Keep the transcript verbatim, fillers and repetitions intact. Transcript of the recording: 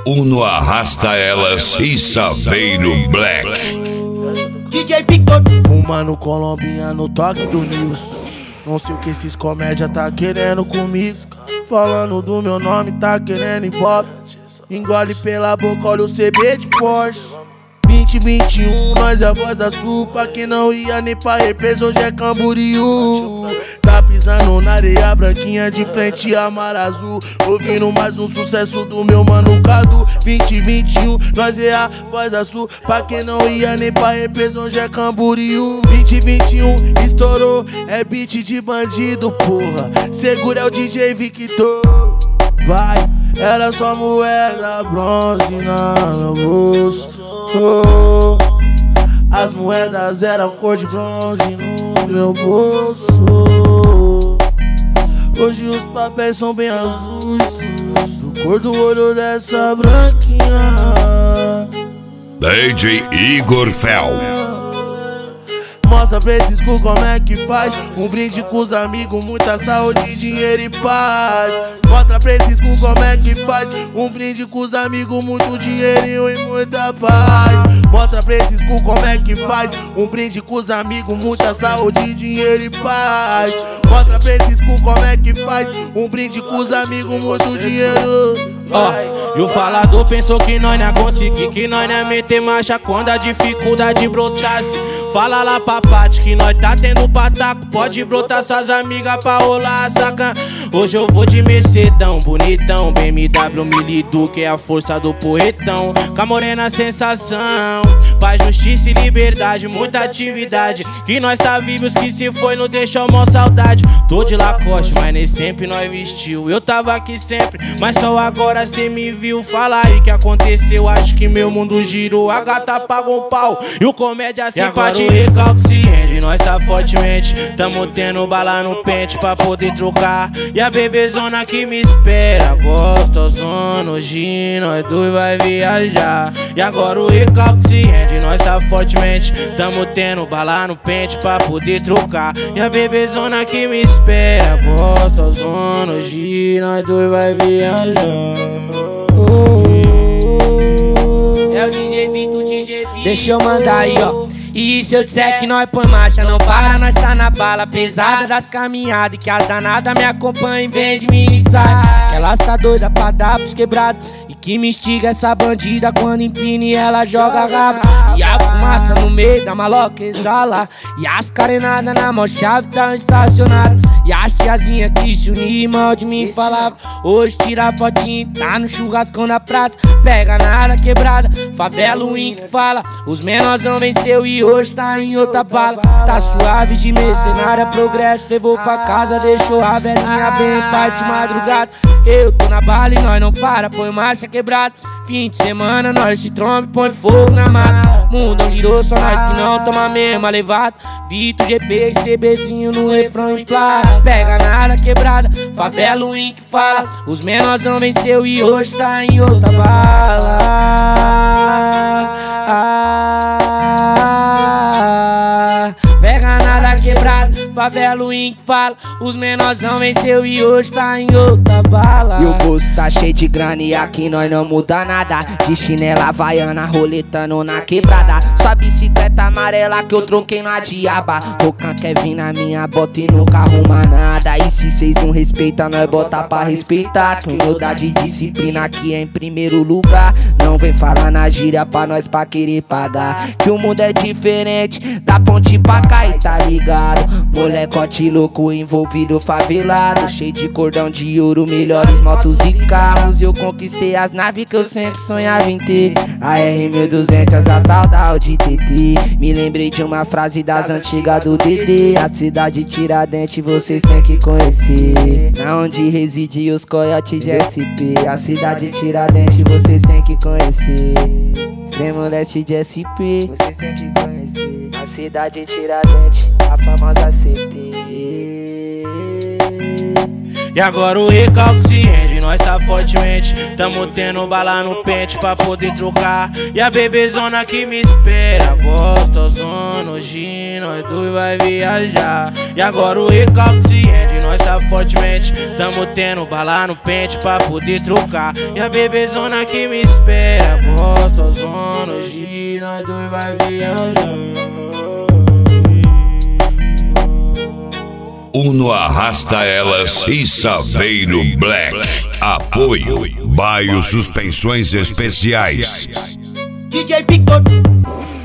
Uno Arrasta Elas e Saveiro Black. D J Victor fumando colombinha no toque do Nilson. Não sei o que esses comédia tá querendo comigo. Falando do meu nome, tá querendo ibope. Engole pela boca, olha o C B de Porsche. Vinte, vinte e um, nós é a voz da sul. Pra quem não ia nem pra represa, hoje é Camboriú. Tá pisando na areia branquinha de frente a mar azul. Ouvindo mais um sucesso do meu mano Cadu. Vinte, vinte e um, nós é a voz da sul. Pra quem não ia nem pra represa, hoje é Camboriú. Vinte, vinte e um, estourou, é beat de bandido, porra. Segura é o D J Victor. Vai, era só moeda bronze no meu bolso. Oh, as moedas eram cor de bronze no meu bolso. Hoje os papéis são bem azuis, do cor do olho dessa branquinha. D J Igor Fel. Mostra pra esses cu como é que faz. Um brinde com os amigos, muita saúde, dinheiro e paz. Mostra pra esses cu como é que faz. Um brinde com os amigos, muito dinheirinho e muita paz. Mostra pra esses cu como é que faz. Um brinde com os amigos, muita saúde, dinheiro e paz. Mostra pra esses cu como é que faz. Um brinde com os amigos, muito dinheiro. Ó, oh, e o falador pensou que nós não ia conseguir, que nós não ia meter marcha quando a dificuldade brotasse. Fala lá pra Pati que nós tá tendo pataco. Pode brotar suas amigas pra rolar a saca. Hoje eu vou de Mercedão, bonitão, B M W Milidu, que é a força do porretão. Com a morena sensação, paz, justiça e liberdade, muita atividade. Que nós tá vivos, que se foi não deixou mó saudade. Tô de Lacoste, mas nem sempre nós vestiu. Eu tava aqui sempre, mas só agora cê me viu. Fala aí que aconteceu, acho que meu mundo girou. A gata pagou um pau e o comédia simpatia. O recalque se rende, nós tá fortemente. Tamo tendo bala no pente pra poder trocar. E a bebezona que me espera, gostosona, hoje nós dois vai viajar. E agora o recalque se rende, nós tá fortemente. Tamo tendo bala no pente pra poder trocar. E a bebezona que me espera, gostosona, hoje nós dois vai viajar. é o D J Victor, D J Victor. Deixa eu mandar aí, ó. E se eu disser que nós põe marcha, não para, nós tá na bala pesada das caminhadas. E que as danadas me acompanham, vem de mim e sai. Que elas tá doida pra dar pros quebrados. E que me instiga essa bandida quando empina e ela joga rabo. E a fumaça no meio da maloca exala. E as carenadas na mão chave tão estacionadas. E as tiazinha que se unir mal de mim falava. Hoje tira fotinho, tá no churrascão na praça. Pega na área quebrada, favela o Wink fala. Os menorzão venceu e hoje tá em outra bala. Tá suave de mercenária, progresso, levou pra casa, deixou a velhinha bem pai de madrugada. Eu tô na bala e nós não para, põe marcha quebrada. Fim de semana nós se tromba e põe fogo na mata. Mundão girou, só nós que não toma mesma levada. Vitor, G P e CBzinho no refrão e plata. Pega na área quebrada, favela o Wink fala. Os menorzão venceu e hoje tá em outra bala. Ah, pega nada quebrado, favela o Wink fala. Os menorzão venceu e hoje tá em outra bala. E o bolso tá cheio de grana e aqui nós não muda nada. De chinela havaiana, roletando na quebrada. Só bicicleta amarela que eu troquei na diaba. Rocan quer vir na minha bota e nunca arruma nada. E se cês não respeitam, nós bota pra respeitar. Humildade e disciplina aqui é em primeiro lugar. Não vem falar na gíria pra nós pra querer pagar. Que o mundo é diferente, da ponte pra cá e tá ligado. Molecote louco envolvido favelado. Cheio de cordão de ouro, melhores motos e carros. Eu conquistei as naves que eu sempre sonhava em ter. A R mil e duzentos, a tal da Audi T T. Me lembrei de uma frase das antigas do D D. A cidade Tiradentes vocês têm que conhecer. Na onde reside os coiotes de S P. A cidade Tiradentes vocês têm que conhecer. Extremo leste de S P, vocês têm que conhecer. A cidade Tiradentes, a famosa C T. E agora o recalque se rende, nós tá fortemente. Tamo tendo bala no pente pra poder trocar. E a bebezona que me espera, gostosona, hoje nós dois vai viajar. E agora o recalque se rende, nós tá fortemente. Tamo tendo bala no pente pra poder trocar. E a bebezona que me espera, gostosona, hoje nós dois vai viajar. Uno Arrasta Elas e Saveiro Black. Apoio Baio Suspensões Especiais. D J Victor.